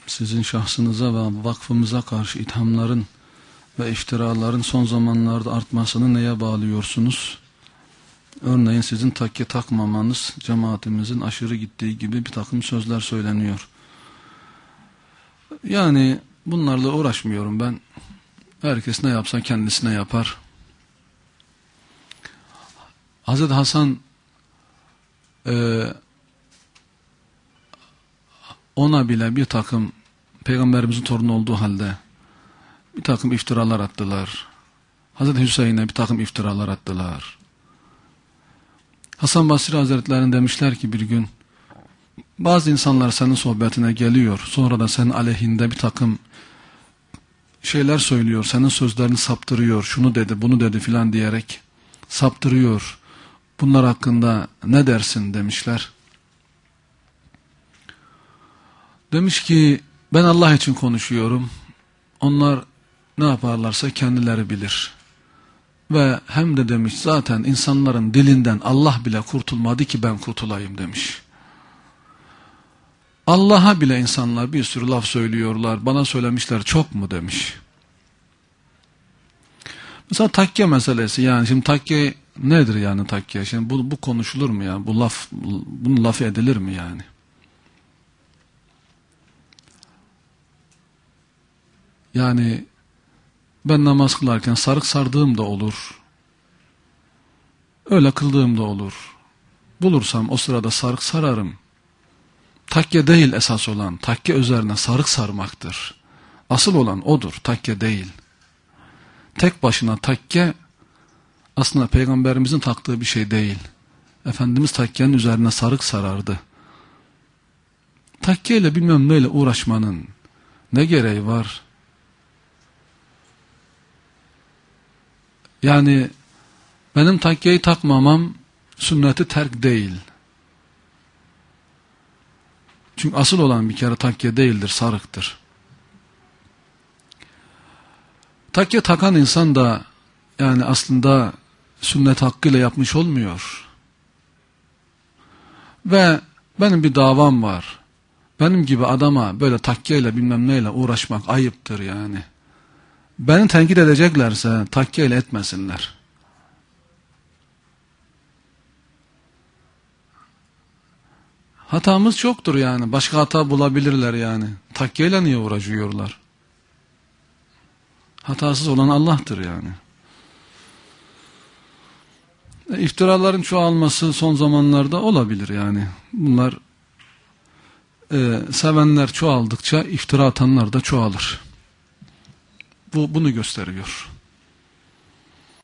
sizin şahsınıza ve vakfımıza karşı ithamların ve iftiraların son zamanlarda artmasını neye bağlıyorsunuz? Örneğin sizin takke takmamanız, cemaatimizin aşırı gittiği gibi bir takım sözler söyleniyor. Yani bunlarla uğraşmıyorum ben. Herkes ne yapsa kendisine yapar. Hazreti Hasan ona bile bir takım Peygamberimizin torunu olduğu halde bir takım iftiralar attılar. Hazreti Hüseyin'e bir takım iftiralar attılar. Hasan Basri Hazretleri'ne demişler ki bir gün bazı insanlar senin sohbetine geliyor, sonra da senin aleyhinde bir takım şeyler söylüyor, senin sözlerini saptırıyor, şunu dedi bunu dedi filan diyerek saptırıyor. Bunlar hakkında ne dersin demişler. Demiş ki ben Allah için konuşuyorum. Onlar ne yaparlarsa kendileri bilir. Ve hem de demiş zaten insanların dilinden Allah bile kurtulmadı ki ben kurtulayım demiş. Allah'a bile insanlar bir sürü laf söylüyorlar. Bana söylemişler çok mu demiş. Mesela takke meselesi, yani şimdi takke nedir yani takke? Şimdi bu konuşulur mu ya? Bunun lafı edilir mi yani? Yani ben namaz kılarken sarık sardığım da olur. Öyle kıldığım da olur. Bulursam o sırada sarık sararım. Takke değil esas olan. Takke üzerine sarık sarmaktır. Asıl olan odur. Takke değil. Tek başına takke aslında Peygamberimizin taktığı bir şey değil. Efendimiz takkenin üzerine sarık sarardı. Takkeyle bilmem neyle uğraşmanın ne gereği var? Yani benim takkeyi takmamam sünneti terk değil. Çünkü asıl olan bir kere takke değildir, sarıktır. Takke takan insan da yani aslında sünnet hakkıyla yapmış olmuyor. Ve benim bir davam var. Benim gibi adama böyle takkeyle bilmem neyle uğraşmak ayıptır yani. Beni tenkit edeceklerse takkeyle etmesinler. Hatamız çoktur yani. Başka hata bulabilirler yani. Takkeyle niye uğraşıyorlar? Hatasız olan Allah'tır yani. İftiraların çoğalması son zamanlarda olabilir yani. Bunlar sevenler çoğaldıkça iftira atanlar da çoğalır. Bu bunu gösteriyor.